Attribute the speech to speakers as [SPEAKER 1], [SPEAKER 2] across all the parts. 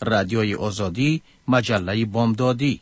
[SPEAKER 1] رادیوی آزادی، مجله بامدادی.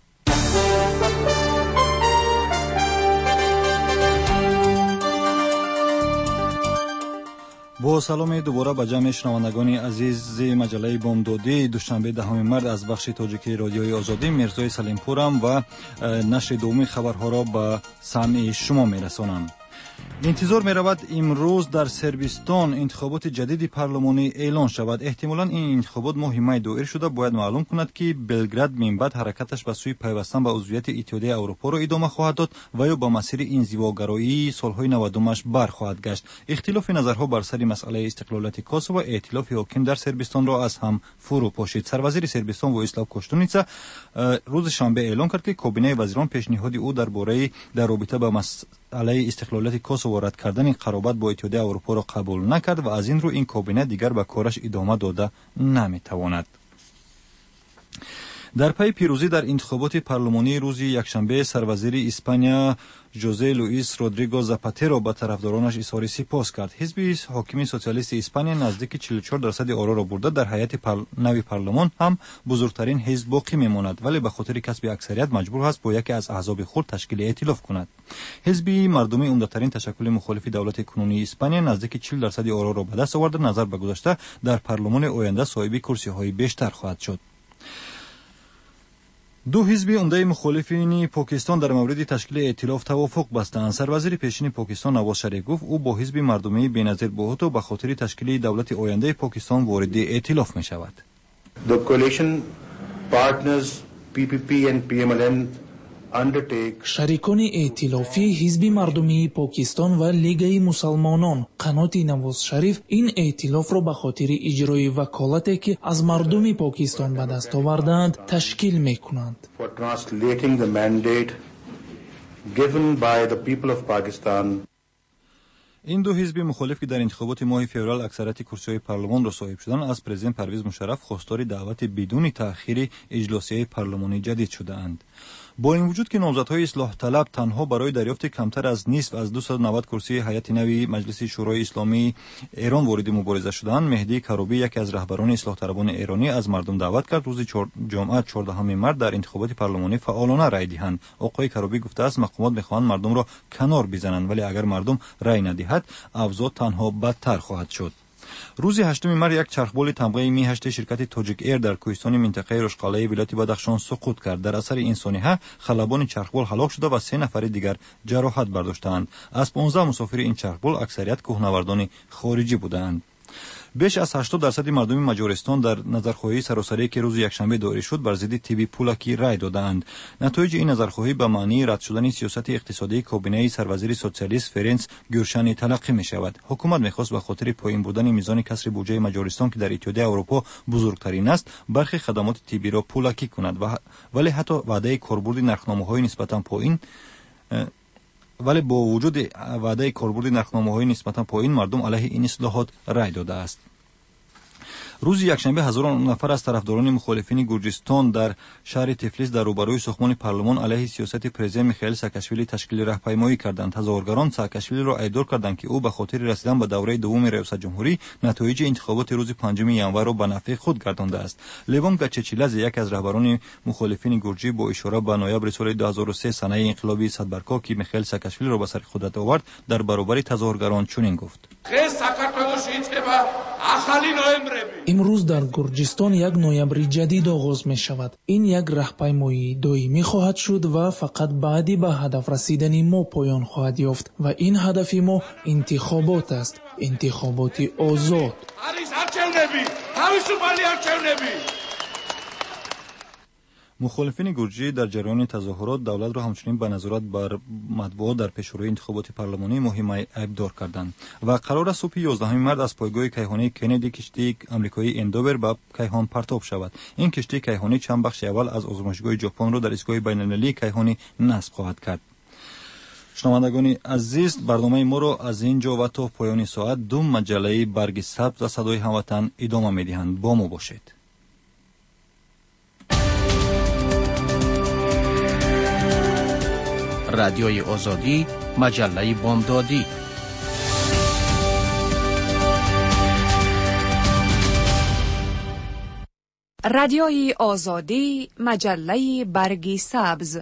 [SPEAKER 2] با سلام دوباره به جمع شنوندگان عزیز مجله بامدادی دوشنبه 10 مارس از بخش تاجیکی رادیوی آزادی میرزای سلیمپورم و نشر دومی خبرها را به سمع شما میرسانم. انتظار می‌رود امروز در سربستان انتخابات جدید پارلمانی اعلان شود. احتمالاً این انتخابات ماه می دایر شده باید معلوم کند که بلگراد من بعد حرکتش به سوی پیوستن به عضویت اتحادیه اروپا را ادامه خواهد داد و یا به مسیر انزواگرایی سالهای 90 برخواهد گشت. اختلاف نظرها بر سر مسئله استقلالیت کوسوو و ائتلاف حاکم در سربستان را از هم فرو پاشید. سروزیر سربستان ویسلاو کوشتونیتسا روز شنبه اعلان کرد که کابینه وزیران پیشنهاد او در رابطه با مسئله استقلالیت کوسوو رد کردن قرابت با اتحادیه اروپا را قبول نکرد و از این رو این کابینه دیگر به کارش ادامه داده نمیتواند. در پی پیروزی در انتخابات پارلمانی روز یکشنبه سروزیر اسپانیا ژوزه لوئیس رودریگو زاپاترو به طرفدارانش اظهار سپاس کرد. حزب حاکم سوسیالیست اسپانیا نزدیک 44% آرا را برده در هیئت نوی پارلمان هم بزرگترین حزب باقی میماند، ولی به خاطر کسب اکثریت مجبور است با یکی از احزاب خود تشکیل ائتلاف کند. حزب مردمی عمده‌ترین تشکل مخالف دولت کنونی اسپانیا نزدیک 40% آرا را به دست آورده. نظر به گذشته در پارلمان آینده صاحب کرسی‌های بیشتر خواهد شد. دو حزب عمده مخالفین پاکستان در مورد تشکیل ائتلاف توافق بستند. سروزیر پیشین پاکستان نواز شریف گفت او با حزب مردمی بینظیر بهوتو به خاطر تشکیل دولت آینده پاکستان وارد ائتلاف می شود.
[SPEAKER 3] The coalition partners PPP and PMLN
[SPEAKER 4] شریکان ائتلافی حزب مردمی پاکستان و لیگ مسلمانان قناتی نواز شریف این ائتلاف را به خاطر اجرای وکالتی که از مردم پاکستان به دست آوردند تشکیل میکنند.
[SPEAKER 2] این دو حزب مخالف که در انتخابات ماه فوریه اکثریت کرسی‌های پارلمان را صاحب شدند از پرزیدنت پرویز مشرف خواستار دعوت بدون تأخیر اجلاسیه پارلمانی جدید شده‌اند. با این وجود که نامزدهای اصلاح طلب تنها برای دریافت کمتر از نصف از 290 کرسی هیئت نوی مجلس شورای اسلامی ایران وارد مبارزه شدند، مهدی کروبی یکی از رهبران اصلاح طلبان ایرانی از مردم دعوت کرد روز جمعه 14 مارس در انتخابات پارلمانی فعالانه رای دهند. آقای کروبی گفته است مقامات می‌خواهند مردم را کنار بزنند، ولی اگر مردم رای ندهد اوضاع تنها بدتر خواهد شد. روز 8 مارس یک چرخبال تمغه می 8 شرکت تاجیک ایر در کوهستان منطقه رشقاله ولایت بدخشان سقوط کرد. در اثر این سانحه خلبان چرخبال هلاک شده و 3 نفر دیگر جراحت برداشتند. از 15 مسافر این چرخبال اکثریت کوهنوردان خارجی بودند. بیش از 80% مردم مجارستان در نظرخواهی سراسری که روز یکشنبه دایر شد بر ضد تیبی پولاکی رای دادند. نتایج این نظرخواهی به معنی رد شدن سیاست اقتصادی کابینه سروزیر سوسیالیست فرانس گورشانی تلقی می شود. حکومت می‌خواست به خاطر پایین بودن میزان کسر بودجه مجارستان که در اتحادیه اروپا بزرگترین است برخی خدمات تیبی را پولاکی کند ولی حتی وعده کاربرد نرخنامه‌های نسبتاً پایین ولی با وجود وعده کاربرد نرخنامه‌های نسبتاً پایین مردم علیه این اصلاحات رای داده است. روز یکشنبه هزاران نفر از طرفداران مخالفین گرجستان در شهر تفلیس در روبروی ساختمان پارلمان علیه سیاست پرزیدنت میخائیل ساکاشویلی تشکیل راهپیمایی کردند. تظاهرگران ساکاشویلی را ایدار کردند که او به خاطر رسیدن به دوره دوم ریاست جمهوری نتایج انتخابات روز 5 ژانویه را به نفع خود گردانده است. لوان گچچیلاز یک از رهبران مخالفین گرجی با اشاره به نوامبر سال 2003 سنه انقلابی صدبرکا که میخائیل ساکاشویلی را به سر خودت آورد در برابر تظاهرگران چنین گفت:
[SPEAKER 4] امروز در گرجستان یک نوامبر جدید آغاز می شود. این یک راهپیمایی دائمی خواهد شد و فقط بعدی به هدف رسیدن ما پایان خواهد یافت و این هدف ما انتخابات است، انتخابات آزاد.
[SPEAKER 2] مخالفین گرجی در جریان تظاهرات دولت را همچنین به نظارت بر مطبوعات در پیشروی انتخابات پارلمانی ماه می ابدار کردند و قرار است صبح 11 مارس از پایگاه کیهانی کندی کشتی آمریکایی اندوور به کیهان پرتاب شود. این کشتی کیهانی چند بخش اول از آزمایشگاه ژاپن را در ایستگاه بین‌المللی کیهانی نصب خواهد کرد. شنوندگان عزیز، برنامه ما را از اینجا و تا پایان ساعت دو مجله برگ سبز و صدای هموطن ادامه می‌دهند. با ما باشید.
[SPEAKER 1] رادیوی آزادی، مجله بامدادی.
[SPEAKER 5] رادیوی آزادی، مجله برگ سبز.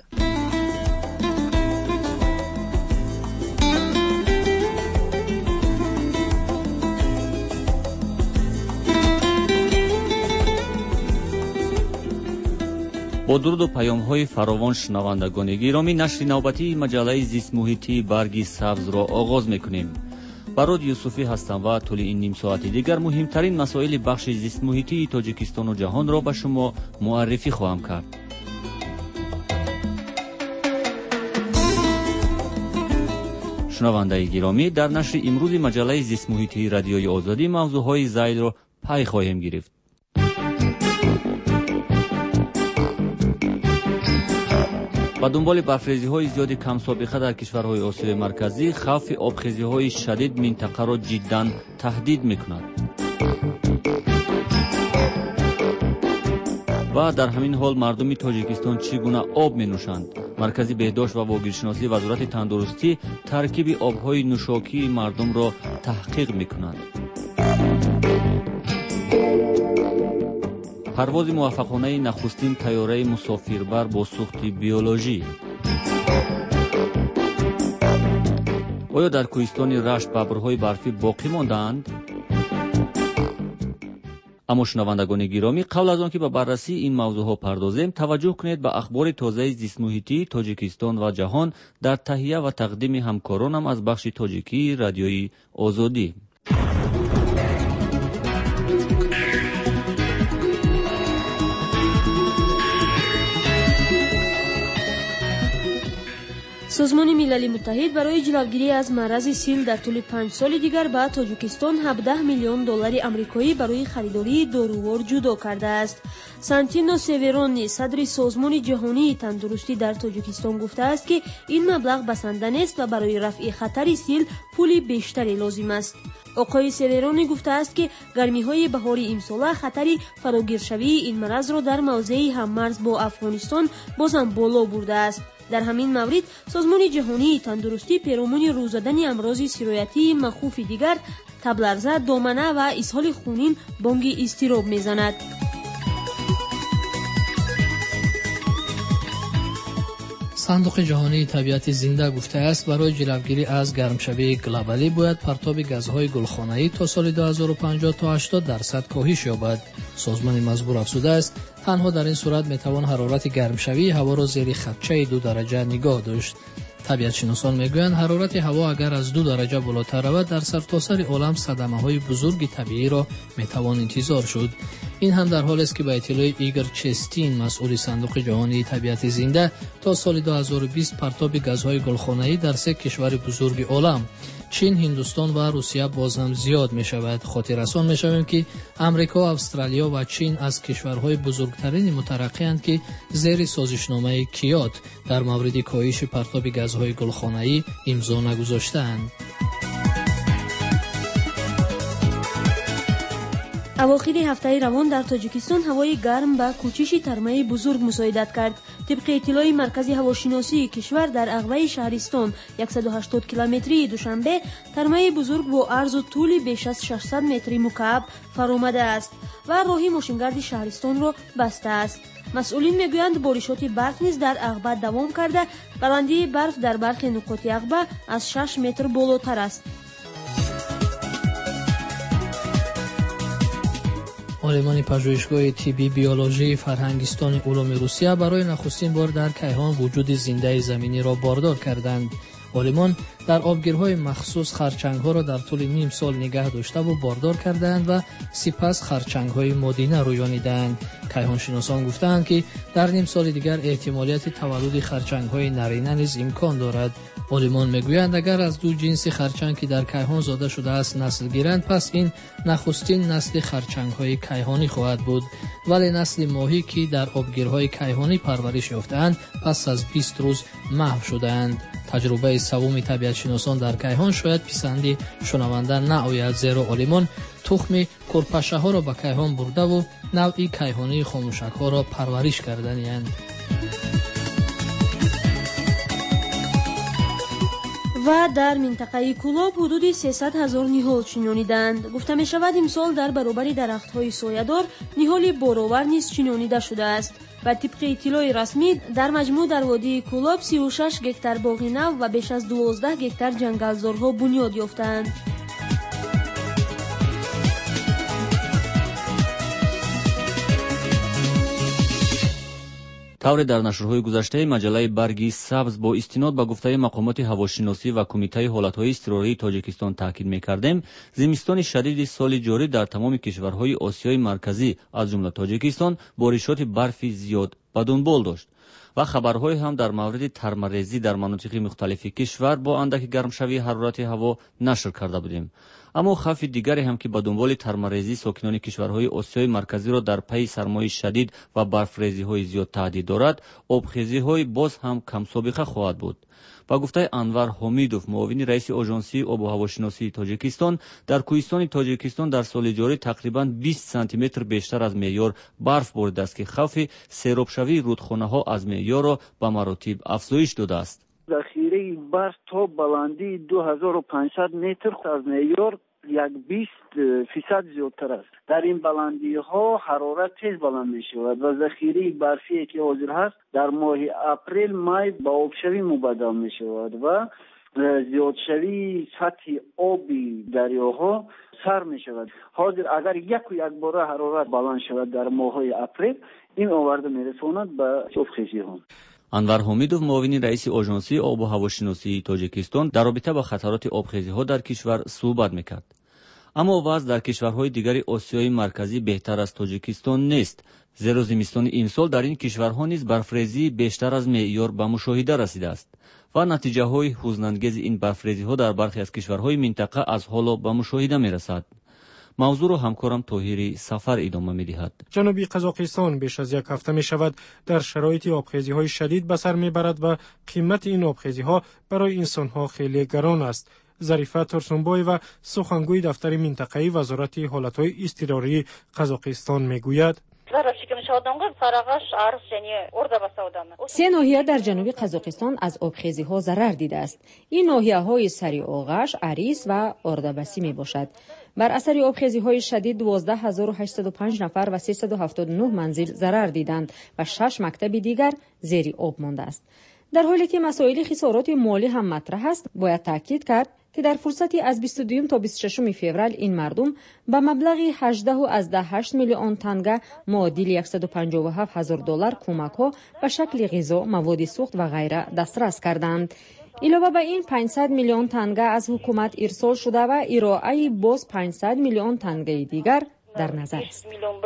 [SPEAKER 6] با درود و پیام‌های فراوان شنوندگان گرامی، نشر نوبتی مجله زیست محیطی برگ سبز را آغاز می‌کنیم. برود یوسفی هستم و طول این نیم ساعت دیگر مهمترین مسائل بخش زیست محیطی تاجیکستان و جهان را به شما معرفی خواهم کرد. شنونده گرامی، در نشر امروز مجله زیست محیطی رادیوی آزادی موضوعهای زائد را پی خواهیم گرفت. با دنبال برفریزی‌های زیاد کم سابقه در کشورهای آسیای مرکزی، خوف آبخیزی‌های شدید منطقه را جداً تهدید می‌کند. و در همین حال مردم تاجیکستان چگونه آب می‌نوشند؟ مرکز بهداشت و واگیرشناسی وزارت تندرستی ترکیب آب‌های نوشاکی مردم را تحقیق می‌کند. پرواز موفقانه نخستین طیاره مسافربر با سوخت بیولوژی. آیا در کوهستان رشت ببرهای برفی باقی ماندند؟ اما شنوندگان گرامی، قبل از آنکه به بررسی این موضوعها پردازیم، توجه کنید به اخبار تازه زیست محیطی تاجیکستان و جهان در تهیه و تقدیم همکارانم از بخش تاجیکی رادیوی آزادی.
[SPEAKER 7] سازمان ملل متحد برای جلوگیری از مرض سیل در طول 5 سال دیگر به تاجیکستان 17 میلیون دلار آمریکایی برای خریداری دارووار جدا کرده است. سانتینو سیورونی، صدر سازمان جهانی تندرستی در تاجیکستان گفته است که این مبلغ بسنده نیست و برای رفع خطر سیل پول بیشتری لازم است. آقای سیورونی گفته است که گرمی‌های بهاری امسال خطر فراگیرشوی این مرض را در موضع هممرز با افغانستان بازم بالا برده است. در همین مورد سازمان جهانی تندرستی پیرامون روز زدن امراض سرایتی مخوف دیگر تب لرزه، دامنه و اسهال خونین بانگ اضطراب میزند.
[SPEAKER 8] صندوق جهانی طبیعت زنده گفته است برای جلوگیری از گرمشوی گلوبالی باید پرتاب گازهای گلخانه‌ای تا سال 2050 تا 80% کاهش یابد. سازمان مزبور افزوده است تنها در این صورت میتوان حرارت گرمشوی هوا را زیر خطچه 2 درجه نگاه داشت. طبیعت شناسان میگویند حرارت هوا اگر از 2 درجه بالاتر رود در سرتاسر عالم صدمه‌های بزرگ طبیعی را میتوان انتظار شد. این هم در حالی است که به اطلاع ایگور چستین، مسئول صندوق جهانی طبیعت زنده، تا سال 2020 پرتاب گازهای گلخانه‌ای در 3 کشور بزرگ عالم چین، هندوستان و روسیه باز هم زیاد می شود. خاطر رسان می شویم که امریکا، استرالیا و چین از کشورهای بزرگترین مترقی اند که زیر سازشنامه کیوت در مورد کاهش پرتاب گازهای گلخانه‌ای امضا نگذاشته‌اند.
[SPEAKER 7] اواخر هفته روان در تاجیکستان هوای گرم به کوچش ترمه بزرگ مساعدت کرد. طبق اطلاع مرکز هواشناسی کشور در عقبه شهرستان 180 کیلومتری دوشنبه ترمه بزرگ با عرض و طول بیش از 600 متر مکعب فرآمده است و راه ماشینگرد شهرستان را بسته است. مسئولین میگویند بارشات برف نیز در عقبه دوام کرده. بلندی برف در برخی نقاط عقبه از 6 متر بالاتر است.
[SPEAKER 8] عالمان پژوهشگاه طبی بیولوژی فرهنگستان علوم روسیه برای نخستین بار در کیهان وجود زنده زمینی را باردار کردند. عالمان در آبگیرهای مخصوص خرچنگ‌ها را در طول نیم سال نگه داشته و باردار کردند و سپس خرچنگ‌های مادینه رویانیدند. کیهانشناسان گفتند که در نیم سال دیگر احتمالیت تولد خرچنگ‌های نرینه نیز امکان دارد. عالمان میگویند اگر از 2 جنس خرچنگ که در کیهان زاده شده است نسل گیرند، پس این نخستین نسل خرچنگ‌های کیهانی خواهد بود. ولی نسل ماهی که در آبگیرهای کیهانی پرورش یافته‌اند پس از 20 روز محو شده‌اند. تجربه سوم طبیعت شناسان در کیهان شاید پسند شنونده نآید، زیرا عالمان تخم کرپشه ها را به کیهان برده و نوعی کیهانی خاموشک ها را پرورش کردند.
[SPEAKER 7] و در منطقه کولاب حدود 300,000 نهال چینانیدند. گفته می شود امسال در برابر درخت‌های سایه‌دار نهال بارآور نیز چینانیده شده است و طبق اطلاع رسمی در مجموع در وادی کولاب 36 گکتار باغ نو و بیش از 12 گکتار جنگلزارها بنیاد یافتند.
[SPEAKER 6] طور در نشرهای گذشته مجله برگی سبز با استناد به گفته مقامات هواشناسی و کمیته حالتهای اضطراری تاجیکستان تاکید می‌کردیم زمستان شدید سال جاری در تمام کشورهای آسیای مرکزی از جمله تاجیکستان بارشات برفی زیاد به دنبال داشت و خبرهای هم در مورد ترمه‌ریزی در مناطق مختلف کشور با اندک گرمشوی حرارت هوا نشر کرده بودیم. اما خوف دیگری هم که به دنبال ترمه‌ریزی ساکنان کشورهای آسیای مرکزی را در پی سرمای شدید و برفریزی‌های زیاد تهدید دارد، آبخیزی‌های باز هم کم سابقه خواهد بود. با گفته انور حمیدوف، معاون رئیس آژانسی آب و هواشناسی تاجیکستان، در کوهستان تاجیکستان در سال جاری تقریباً 20 سانتی متر بیشتر از معیار برف بارید است که خوف سیراب‌شوی رودخانه‌ها از معیار را به مراتب افزایش داده است.
[SPEAKER 9] ذخیره برف تا بلندی 2500 متر از معیار 20% زیادتر است. در این بلندی ها حرارت تیز بلند می شود و ذخیره برفی که حاضر هست در ماه اپریل مای با آبشوی مبدل می شود و زیادشوی سطح آبی دریاها سر می شود. حاضر اگر یک بار حرارت بلند شود در ماه اپریل، این آورده می رساند به آبخیزی ها.
[SPEAKER 6] انور حمیدوف، معاون رئیس آژانسی آب و هواشناسی تاجیکستان، در رابطه با خطرات آبخیزی‌ها در کشور صحبت می‌کرد. اما وضع در کشورهای دیگر آسیای مرکزی بهتر از تاجیکستان نیست، زیرا زمستان امسال در این کشورها نیز برفریزی بیشتر از معیار به مشاهده رسیده است و نتیجه‌های حزن‌انگیز این برفریزی‌ها در برخی از کشورهای منطقه از حالا به مشاهده می‌رسد. موضوع را همکارم طاهری سفر ادامه می‌دهد.
[SPEAKER 10] جنوبی قزاقستان بیش از یک هفته می‌شود در شرایط آبخیزی‌های شدید به سر می‌برد و قیمت این آبخیزی‌ها برای انسان‌ها خیلی گران است. ظریفه ترسنبای و سخنگوی دفتر منطقه‌ای وزارت حالت‌های اضطراری قزاقستان می‌گوید:
[SPEAKER 11] 3 ناحیه در جنوب قزاقستان از آبخیزی‌ها ضرر دیده است. این ناحیه‌های سری آغش، اریس و اردبسی میباشد. بر اثر آبخیزی‌های شدید 12805 نفر و 379 منزل ضرر دیدند و 6 مکتب دیگر زیر آب مانده است. در حالی که مسائل خسارات مالی هم مطرح است، باید تاکید کرد که در فرصتی از 22 تا 26 فوریه این مردم به مبلغی 18.8 میلیون تنگه معادل $157,000 کمک‌ها به شکل غذا، مواد سوخت و غیره دسترس کردند. علاوه بر این 500 میلیون تنگه از حکومت ارسال شده و ارائه باز 500 میلیون تنگه دیگر در نظر است.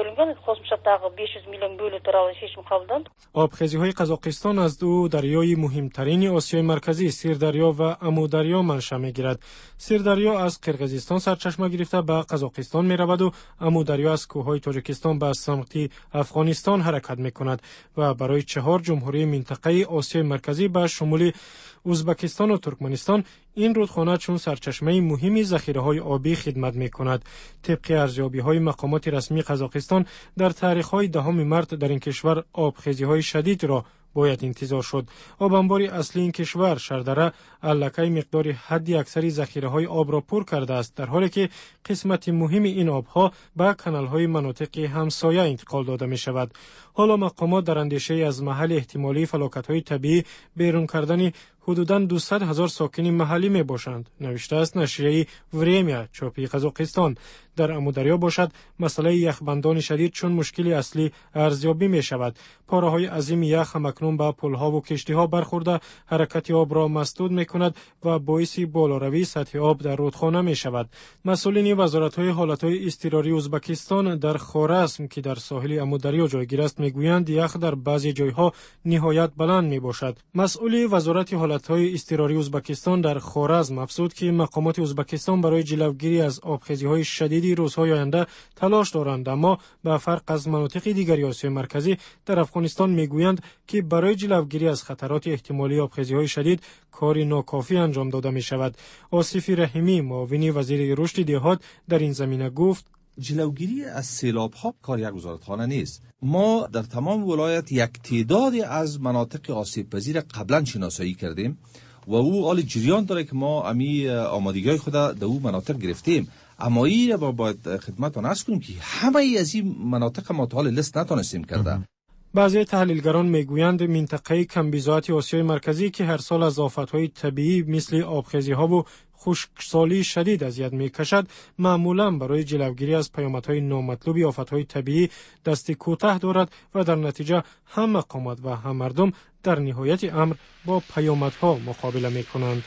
[SPEAKER 10] آبخیزی‌های قزاقستان از دو دریای مهمترین آسیای مرکزی سیردریا و امودریا منشأ می‌گیرد. سیردریا از قرقیزستان سرچشمه گرفته به قزاقستان می‌رود و امودریا از کوههای تاجیکستان به سمت افغانستان حرکت می‌کند و برای 4 جمهوری منطقه آسیای مرکزی به شمول ازبکستان و ترکمنستان این رودخانه چون سرچشمه مهمی ذخیره‌های آبی خدمت می‌کند. طبق ارزیابی‌های مقامات رسمی قزاقستان در تاریخ‌های 10 مارس در این کشور آبخیزی‌های شدید را باید انتظار شد. آب انبار اصلی این کشور شردره علاقه مقدار حدی اکثری ذخیره‌های آب را پر کرده است، در حالی که قسمت مهم این آبها به کانال‌های مناطق همسایه انتقال داده می‌شود. حالا مقامات در اندیشه از محل احتمالی فلاکت‌های طبیعی بیرون کردن حدوداً 200,000 ساکن محلی می باشند، نوشته است نشریه وریمیا چاپی قزاقستان. در امودریا باشد مسئله یخبندان شدید چون مشکلی اصلی ارزیابی می شود. پاره‌های عظیم یخ همکنون به پل‌ها و کشتی‌ها برخورده حرکت آب را مسدود می کند و باعث بالاروی سطح آب در رودخانه می شود. مسئولین وزارت‌های حالت‌های اضطراری ازبکستان در خوارزم که در ساحل امودریا جایگیر است میگویند یخ در بعضی جایها نهایت بلند می باشد. مسئول وزارت حالت‌های اضطراری ازبکستان در خوارزم افزود که مقامات ازبکستان برای جلوگیری از آبخیزی‌های شدید روزهای آینده تلاش دارند، اما به فرق از مناطق دیگر آسیای مرکزی در افغانستان میگویند که برای جلوگیری از خطرات احتمالی آبخیزی‌های شدید کاری ناکافی انجام داده می شود. آصف رحیمی، معاون وزیر رشد دهات، در این زمینه گفت:
[SPEAKER 12] جلوگیری از سیلاب‌ها کار یک وزارتخانه نیست. ما در تمام ولایت یک تعدادی از مناطق آسیب پذیر قبلا شناسایی کردیم. و او حال جریان داره که ما امی آمادگی‌های خود در او مناطق گرفتیم. اما این باید خدمتتون عرض کنیم که همه ای از این مناطق ما تا حال لیست نتونستیم کرده.
[SPEAKER 10] بعضی تحلیلگران میگویند منطقه کمبیزاعت آسیای مرکزی که هر سال از آفت‌های طبیعی مثل آبخیزی‌ها و خشکسالی شدید اذیت می‌کشد، معمولاً برای جلوگیری از پیامدهای نامطلوب آفت‌های طبیعی دستی کوتاه دارد و در نتیجه هم مقامات و هم مردم در نهایت امر با پیامدها مقابله می‌کنند.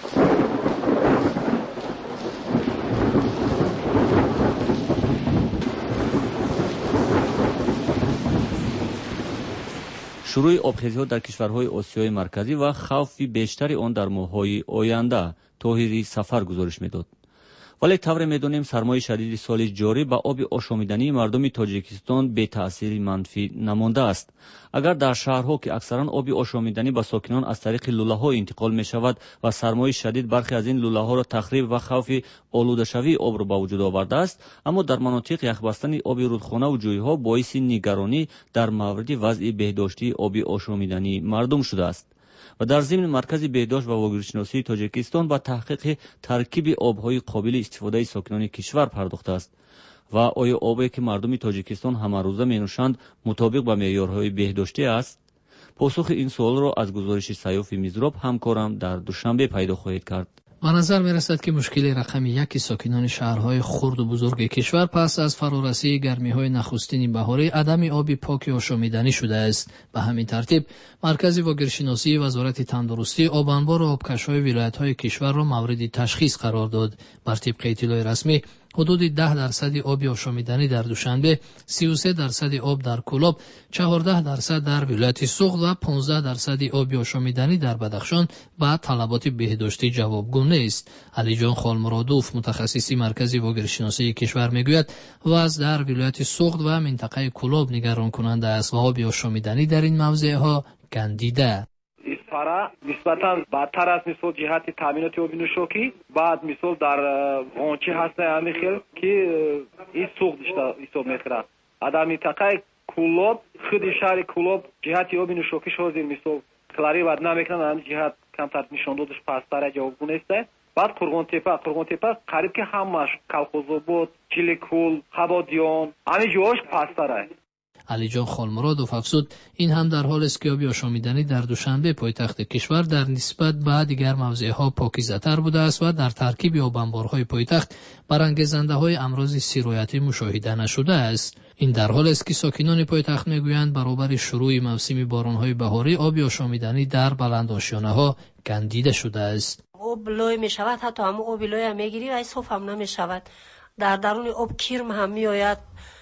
[SPEAKER 6] شروع آبخیزی‌ها در کشورهای آسیای مرکزی و خوف بیشتری آن در ماه‌های آینده طاهری سفر گزارش می‌داد. ولی طور می‌دانیم سرمای شدید سال جاری با آب آشامیدنی مردم تاجیکستان به تأثیر منفی نمانده است. اگر در شهرها که اکثرا آب آشامیدنی به ساکنان از طریق لوله‌ها انتقال می‌شود و سرمای شدید برخی از این لوله‌ها را تخریب و خوف آلوده شوی آب را به وجود آورده است، اما در مناطق یخبستن آب رودخانه و جوی‌ها باعث نگرانی در مورد وضع بهداشتی آب آشامیدنی مردم شده است. و در ضمن مرکز بهداشت و واگیرشناسی تاجیکستان با تحقیق ترکیب آب‌های قابل استفاده ساکنان کشور پرداخته است و آیا آبی که مردم تاجیکستان همه روزه می‌نوشند مطابق با معیارهای بهداشتی است؟ پاسخ این سوال را از گزارش سیاف میزراب همکارم در دوشنبه پیدا خواهید کرد.
[SPEAKER 8] به نظر می رسد که مشکل رقم یکی ساکنان شهرهای خرد و بزرگ کشور پس از فرارسی گرمی های نخستین بهاری عدم آب پاک آشامیدنی شده است. به همین ترتیب مرکز واگیرشناسی وزارت تندرستی آب انبار و آبکش های ولایت های کشور را مورد تشخیص قرار داد. بر طبق اطلاع رسمی حدود 10% آب آشامیدنی در دوشنبه، 33% آب در کولاب، 14% در ولایت سوغد و 15% آب آشامیدنی در بدخشان با طلبات بهداشتی جوابگو نیست. علی جان خالمرادوف متخصص مرکز واگیرشناسی کشور میگوید وضع در ولایت سوغد و منطقه کولاب نگران کننده است و آب آشامیدنی در این موضع ها گندیده.
[SPEAKER 13] پارا نسبتاً بدتر است مثل جهت تامینات آب نوشابه. بعد مثل در غنچه هست امیخل که این سوخت حساب می‌خوره. در منطقه کولاب خود شهر کولاب جهت آب نوشابه شازی مثل کلاری واد نمیکنن هم جهت کمتر نشان دادش پاسدار جواب نیسته. بعد قرغون تپه قریب که همش کلخوزآباد، چیلیکول، خبادیان همه جاش پاسداره.
[SPEAKER 8] علی جان خالمرادوف افزود این هم در حال است که آب آشامیدنی در دوشنبه پایتخت کشور در نسبت به دیگر موضع‌ها پاکیزه‌تر بوده است و در ترکیب آب انبارهای پایتخت برانگیزنده‌های امراض سیرایتی مشاهده نشده است. این در حال است که ساکنان پایتخت میگویند برابر شروع موسم باران‌های بهاری آب آشامیدنی در بلندآشیانه‌ها گندیده شده است.
[SPEAKER 7] آب لای می‌شود، حتی هم آب لای هم می‌گیری و صاف هم نمی‌شود. در درون آب کرم هم می‌آید،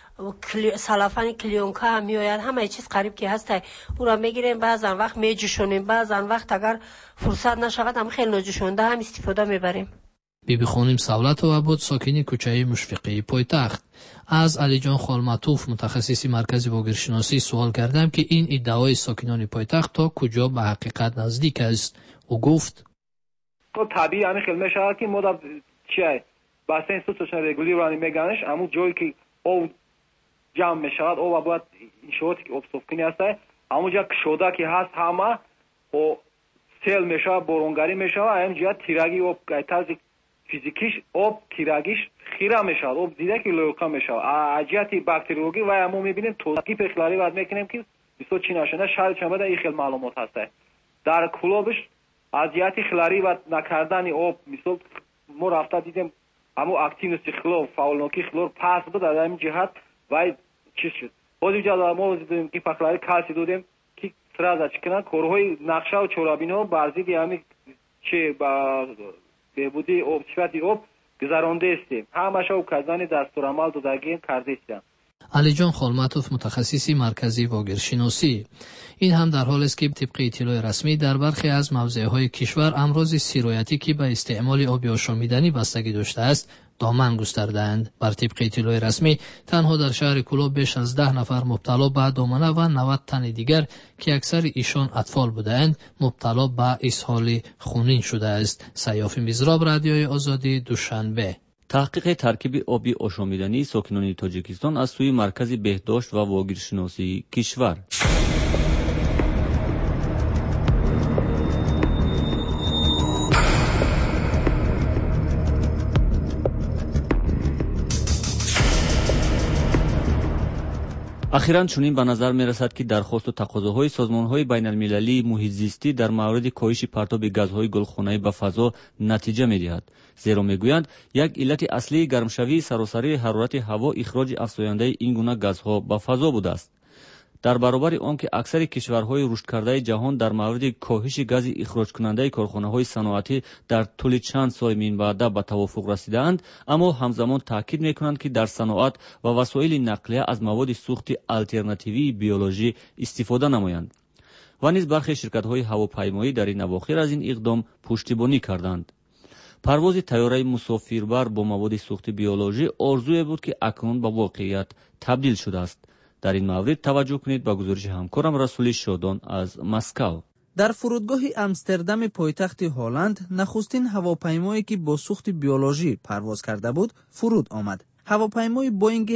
[SPEAKER 7] سلافان کلیونکا هم میآید، همه چیز قریب که هست او را میگیریم، بعضا وقت میجوشونیم، بعضا وقت اگر فرصت نشود هم خیلی نجوشونده هم استفاده میبریم.
[SPEAKER 8] بیبی خانم سولت و عبود ساکن کوچه مشفقی پایتخت. از علی جان خالمطوف متخصص مرکز واگیرشناسی سوال کردم که این ادعای ساکنان پایتخت تا کجا به حقیقت نزدیک است. او گفت
[SPEAKER 13] طبیعی همین خیلی میشه که ما در چیه باسین سوتشن رگولیرانی میگنش اما جایی که او جمع میشود او باید انشاءاتی که obsofkini هست همونجا شده که هست همه و سیل میشود، بارونگری میشود، همونجا تیرگی آب طرز فیزیکیش آب تیرگیش خیره میشود، آب دیده که لوکا میشود. اجیاتی باکتریولوژی و همون میبینیم توصیف اخلاقی باید میکنیم که بسیار چی نشده شاید شما این خیلی معلومات هست. در کلوبش اجیاتی خلاری و نکردن آب مثل ما رفته دیدیم همون اکتیونیستی خلور فاولنوکی خلور پاس بود در این جهت و چیز شد. بازی جدا ما دیدیم که پخلاری کالسی دادیم که سراز چکنن کورهای نقشه و چورابینو بازی همین چه با بهبودی آب صفتی آب گذرانده استیم. همش او کزانی دستورالعمل دادگی کرده استیم.
[SPEAKER 8] علی جان خالمطوف متخصص مرکزی واگیرشناسی. این هم در حال است که طبق اطلاع رسمی در برخی از موضع‌های کشور امراض سیرایتی که به استعمال آب آشامیدنی بستگی داشته است دامن گستردند. بر طبق اطلاع رسمی تنها در شهر کولاب بیش از 10 نفر مبتلا به دامنه و 90 تن دیگر که اکثر ایشان اطفال بودند مبتلا به اسهال خونین شده است. سیاف میزراب، رادیوی آزادی، دوشنبه.
[SPEAKER 6] تحقیق ترکیب آبی آشامیدنی ساکنان تاجیکستان از سوی مرکز بهداشت و واگیرشناسی کشور. اخیراً چنین به نظر می‌رسد که درخواست و تقاضاهای سازمان‌های بین‌المللی محیط‌زیستی در مورد کاهش پرتاب گازهای گلخانه‌ای به فضا نتیجه می‌دهد، زیرا می‌گویند یک علت اصلی گرمشوی سراسری حرارت هوا اخراج افزاینده این گونه گازها به فضا بوده است. در برابر آنکه اکثر کشورهای رشد کرده جهان در مورد کاهش گاز اخراج کننده کارخانه‌های صنعتی در طول چند سال بعد به توافق رسیدند، اما همزمان تاکید می‌کنند که در صنعت و وسایل نقلیه از مواد سوخت آلترناتیوی بیولوژی استفاده نمایند. و نیز برخی شرکت‌های هواپیمایی در این اواخر از این اقدام پشتیبانی کردند. پرواز طیاره مسافربر با مواد سوخت بیولوژی آرزویی بود که اکنون به واقعیت تبدیل شده است. در این مورد توجه کنید به گزارش همکارم رسول شادان از مسکو.
[SPEAKER 14] در فرودگاه امستردام پایتخت هلند نخستین هواپیمایی که با سوخت بیولوژی پرواز کرده بود فرود آمد. هواپیمای بوینگ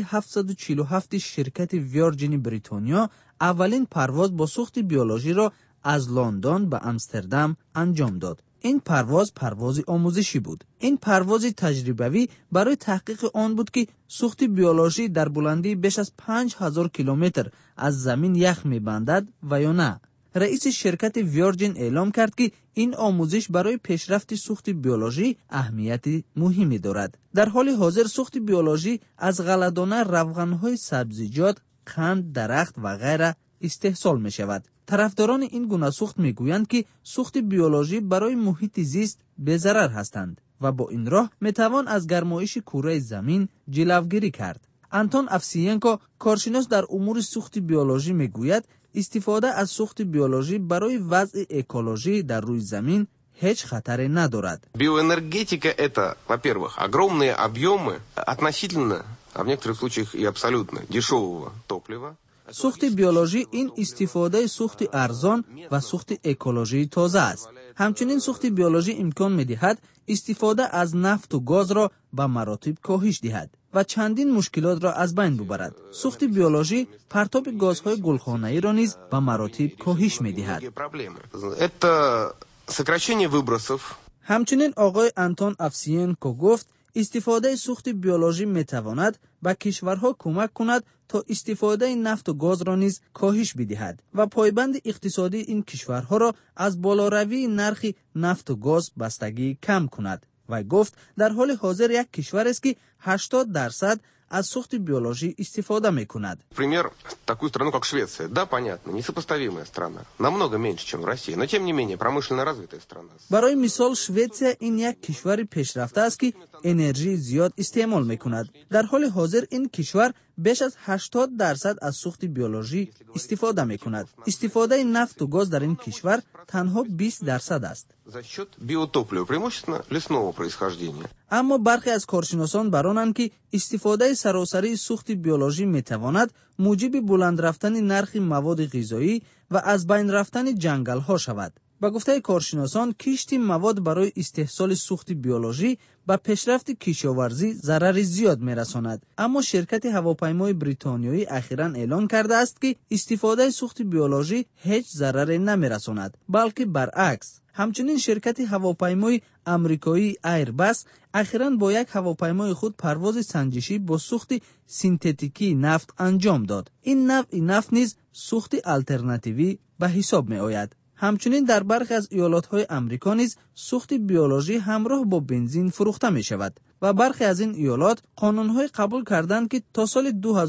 [SPEAKER 14] 747 شرکت ویرجین بریتانیا اولین پرواز با سوخت بیولوژی را از لندن به امستردام انجام داد. این پرواز آموزشی بود. این پرواز تجربوی برای تحقیق آن بود که سوخت بیولوژی در بلندی بیش از 5000 کیلومتر از زمین یخ می‌بندد و یا نه. رئیس شرکت ویرجین اعلام کرد که این آموزش برای پیشرفت سوخت بیولوژی اهمیت مهمی دارد. در حال حاضر سوخت بیولوژی از غله‌دانه، روغن‌های سبزیجات، قند، درخت و غیره استحصال می‌شود. طرفداران این گونه سوخت میگویند که سوخت بیولوژی برای محیط زیست بی‌ضرر هستند و با این راه میتوان از گرمایش کره زمین جلوگیری کرد. آنتون افسیینکو، کارشناس در امور سوخت بیولوژی میگوید استفاده از سوخت بیولوژی برای وضع اکولوژی در روی زمین هیچ خطری ندارد.
[SPEAKER 15] Биоэнергетика – это, во-первых, огромные объемы относительно, а в некоторых случаях и абсолютно дешевого топлива.
[SPEAKER 14] سوخت بیولوژی این استفاده سوخت ارزان و سوخت اکولوژی تازه است. همچنین سوخت بیولوژی امکان می‌دهد استفاده از نفت و گاز را به مراتب کاهش دهد و چندین مشکلات را از بین ببرد. سوخت بیولوژی پرتاب گازهای گلخانه‌ای را نیز به مراتب کاهش می‌دهد. همچنین آقای آنتون افسیینکو گفت استفاده سوخت بیولوژی می‌تواند به کشورها کمک کند تا استفاده نفت و گاز را نیز کاهش بدهد و پایبند اقتصادی این کشورها را از بالاروی نرخ نفت و گاز بستگی کم کند. و گفت در حال حاضر یک کشور است که 80% از سوخت بیولوژی استفاده می‌کند.
[SPEAKER 15] Пример такую страну как Швеция. Да, понятно, несопоставимая страна. Намного меньше, чем Россия, но тем не менее промышленно развитая страна.
[SPEAKER 14] برای مثال شویتزیا این یک کشور پیشرفته است که انرژی زیاد استعمال می‌کند. در حال حاضر این کشور بیش از 80% از سوخت بیولوژی استفاده می‌کند. استفاده نفت و گاز در این کشور تنها 20% است.
[SPEAKER 15] За счет биотоплива, преимущественно лесного происхождения.
[SPEAKER 14] اما برخی از کارشناسان برانند که استفاده سراسری سوخت بیولوژی میتواند موجب بلند رفتن نرخ مواد غذایی و از بین رفتن جنگل ها شود. با گفته کارشناسان کشت مواد برای استحصال سوخت بیولوژی به پیشرفت کشاورزی ضرر زیاد میرساند. اما شرکت هواپیمای بریتانیایی اخیراً اعلان کرده است که استفاده سوخت بیولوژی هیچ ضرری نمیرساند، بلکه برعکس. همچنین شرکت هواپیمای آمریکایی ایرباس اخیراً با یک هواپیمای خود پرواز سنجشی با سوخت سینتتیکی نفت انجام داد. این نوع نفت نیز سوخت آلترناتیوی به حساب می آید. همچنین در برخی از ایالت‌های آمریکا نیز سوخت بیولوژی همراه با بنزین فروخته می شود و برخی از این ایالات قانون‌های قبول کردند که تا سال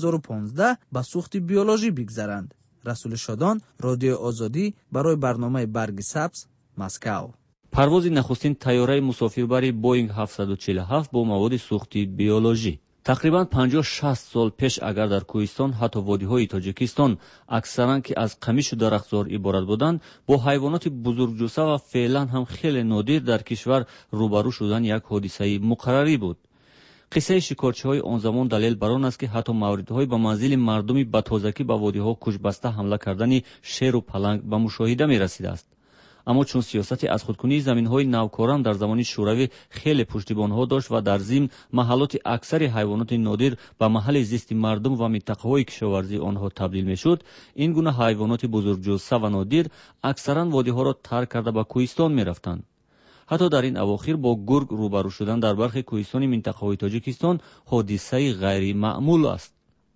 [SPEAKER 14] 2015 به سوخت بیولوژی بگذرند. رسول شادان، رادیو آزادی، برای برنامه برگ سبز، مسکو.
[SPEAKER 6] پرواز نخستین طیاره مسافربری بوینگ 747 با مواد سوخت بیولوژی. تقریباً 50-60 سال پیش اگر در کوهستان حتی وادی‌های تاجیکستان اکثراً که از قمیش و درختزار عبارت بودند با حیوانات بزرگجثه و فعلاً هم خیلی نادر در کشور روبرو شدن یک حادثه مقرری بود. قصه شکارچی‌های آن زمان دلیل بر آن است که حتی موردهای به منزل مردمی به تازگی به وادی‌ها کشبسته حمله کردن شیر و پلنگ به مشاهده می‌رسیده است. اما چون سیاست از خودکنی زمین‌های نوکاران در زمان شوروی خیلی پشتیبان‌ها داشت و در ضمن محلات اکثر حیوانات نادر به محل زیست مردم و منطقه‌های کشاورزی آنها تبدیل می‌شد، این گونه حیوانات بزرگجثه و نادر اکثراً وادی‌ها را ترک کرده به کوهستان می‌رفتند. حتی در این اواخر با گرگ روبرو شدن در برخی کوهستان منطقه‌های تاجیکستان حادثه غیر معمول است.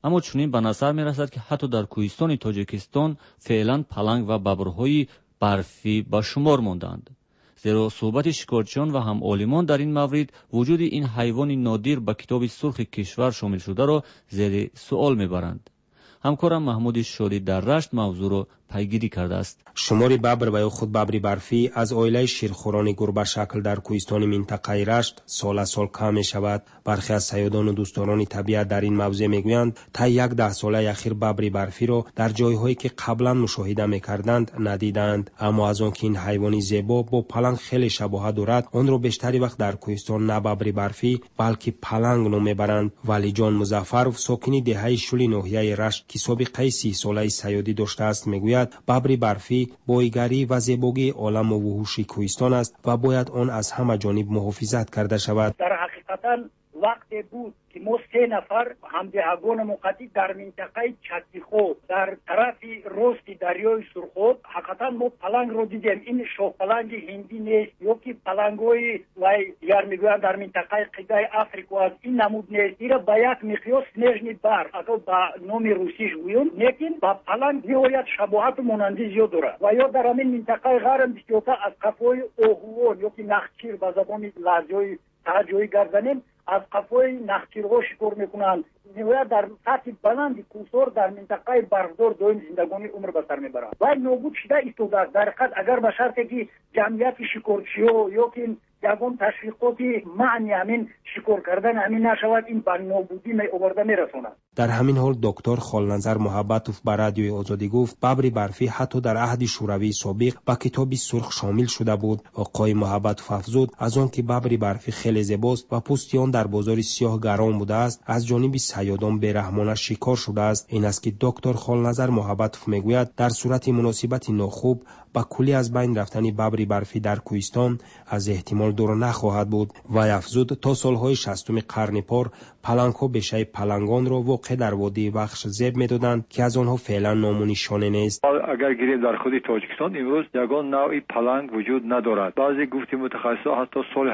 [SPEAKER 6] اما چنین به نظر می رسد که حتی در کوهستان تاجیکستان فعلا پلنگ و ببرهای برفی به شمار ماندند. زیرا صحبت شکارچیان و هم عالمان در این مورد وجود این حیوان نادر به کتاب سرخ کشور شامل شده را زیر سوال میبرند. همکارم محمود شادی در رشت موضوع را پیگیری کرده است.
[SPEAKER 16] شمار ببر و یا خود ببر برفی از عائله شیرخوران گربه شکل در کوهستان منطقه رشت سال از سال کم می شود. برخی از صیادان و دوستداران طبیعت در این موضوع میگویند تا 10 ساله اخیر ببر برفی را در جایهایی که قبلا مشاهده میکردند ندیدند. اما از آنکه این حیوانی زیبا با پلنگ خیلی شباهت دارد، آن را بیشتری وقت در کوهستان نه ببر برفی بلکه پلنگ نام میبرند. ولی جان مظفر ساکن دهه شلی ناحیه رشت که سابقه 30 ساله صیادی داشته است میگوید ببر برفی بایگری و زیبایی عالم و وحوش کوهستان است و باید آن از همه جانب محافظت کرده شود.
[SPEAKER 17] در حقیقتا وقتی بود که ما 3 نفر همدهگان موقتی در منطقه چتیخو در طرف راست دریای سرخود حقیقتا ما پلنگ رو دیدیم. این شاه پلنگ هندی نیست یا که پلنگای و دیگر میگویند در منطقه قاره افریقا است. این نمود نیست. این با یک مقیاس نژنی بر اگر با نام روسیش گویم لیکن با پلنگ نهایت شباهت مانندی زیاد دارد. و یا در همین منطقه غرب بسیارتر از قفای اوهوان یا که نخچیر به زبان لهجه تهجوی گردنین از قفای نخچیرها شکار میکنند. نهایت در سطح بلند کوسور در منطقه برفدار دائم زندگانی عمر به سر میبرند و نابود شده ایستاده است. در حقیقت اگر به شرطی که جمعیت شکارچی‌ها یا که یگان تشویقاتی معنی همین شکار کردن همین نشود، این به نابودی آورده میرساند.
[SPEAKER 16] در همین حال دکتر خالنظر محبتوف به رادیوی آزادی گفت ببر برفی حتی در عهد شوروی سابق با کتاب سرخ شامل شده بود. آقای محبتوف افزود از آن که ببر برفی خیلی زیباست و پوستی آن در بازار سیاه گران بوده است، از جانب صیادان بی‌رحمانه شکار شده است. این است که دکتر خالنظر محبتوف میگوید در صورت مناسبت ناخوب با کلی از بین رفتن ببر برفی در کوهستان از احتمال دور نخواهد بود. و افزود تا سالهای 60 قرن پار پلنگ‌ها بیشه پلنگان را واقع در وادی بخش زیب می‌دادند که از آنها فعلا نام و نشانه نیست.
[SPEAKER 18] اگر گیریم در خود تاجیکستان امروز یگان نوعی پلنگ وجود ندارد. بعضی گفته متخصصان حتی سال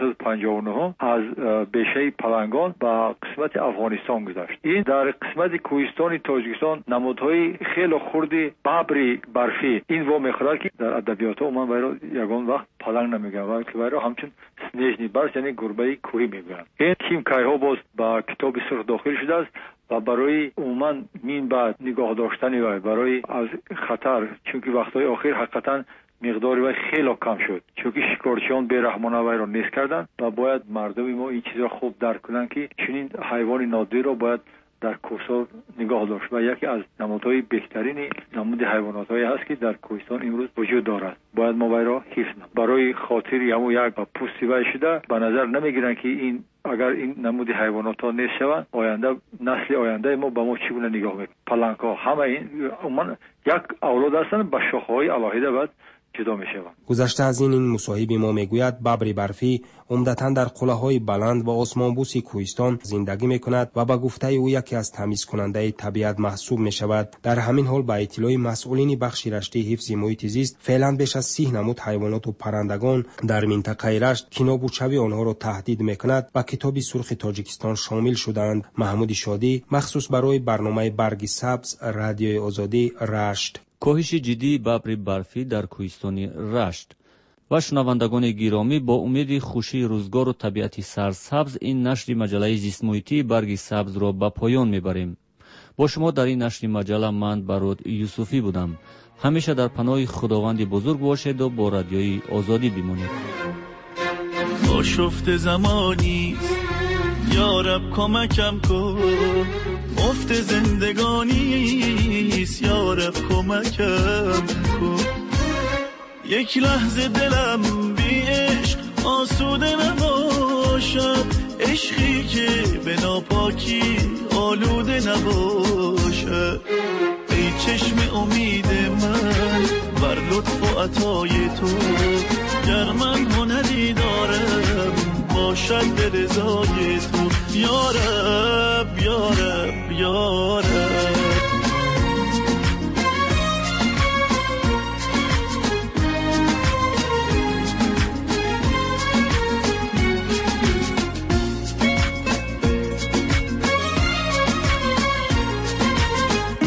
[SPEAKER 18] 1959 از بیشه پلنگان به قسمت افغانستان گذشت. این در قسمت کوهستان تاجیکستان نمودهای خیلی خردی ببر برفی این وا می‌خورد که در ادبیات عموما برای یگان وقت پلنگ نمیگن بلکه برای همچون سنیجنی برس یعنی گربه کوهی میگن. این کیمکای‌ها باز با کتاب سرخ داخل شده است و برای عموما مین بعد نگاه داشتن و برای از خطر، چونکه وقتهای آخر حقیقتا مقداری وای خیلی کم شد چونکه شکارچیان بی‌رحمانه وای را نیست کردن و باید مردم ما این چیز را خوب درک کنن که چنین حیوان نادر را باید در کوهستان نگاه داشت و یکی از نمودهای بهترین نمود حیوانات‌هایی هست که در کوهستان امروز وجود دارد. باید ما وای را حفظ کنیم. برای خاطر همون یک پوستی وای شده به نظر نمیگیرن که این اگر این نمود حیوانات ها نیست شوند آینده نسل آینده ما به ما چگونه نگاه میکنه. پلنگ‌ها همه این عموما یک اولاد هستند به شاخه‌های علاهیده بعد جدا میشوند.
[SPEAKER 16] گذشته از این مصاحب ما میگوید ببر برفی عمدتاً در قله‌های بلند و آسمانبوس کوهستان زندگی میکند و با گفته او یکی از تمیز کننده طبیعت محسوب میشود. در همین حال با اطلاع مسئولین بخش رشته حفظ محیط زیست فعلا بیش از 30 نمود حیوانات و پرندگان در منطقه رشت که نابودشوی آنها را تهدید میکند و کتاب سرخ تاجیکستان شامل شدند. محمود شادی مخصوص برای برنامه برگ سبز رادیوی آزادی رشت.
[SPEAKER 6] کاهش جدی ببر برفی در کوهستان رشت. و شنوندگان گرامی با امید خوشی روزگار و طبیعت سرسبز این نشر مجله زیست محیطی برگ سبز را به پایان میبریم. با شما در این نشر مجله من برود یوسفی بودم. همیشه در پناه خداوند بزرگ باشید و با رادیوی آزادی بمانید.
[SPEAKER 19] آشفت زمانی یا رب کمکم کن، مفت زندگانی است یا رب کمکم کن. یک لحظه دلم بی عشق آسوده نباشد، عشقی که به ناپاکی آلوده نباشد.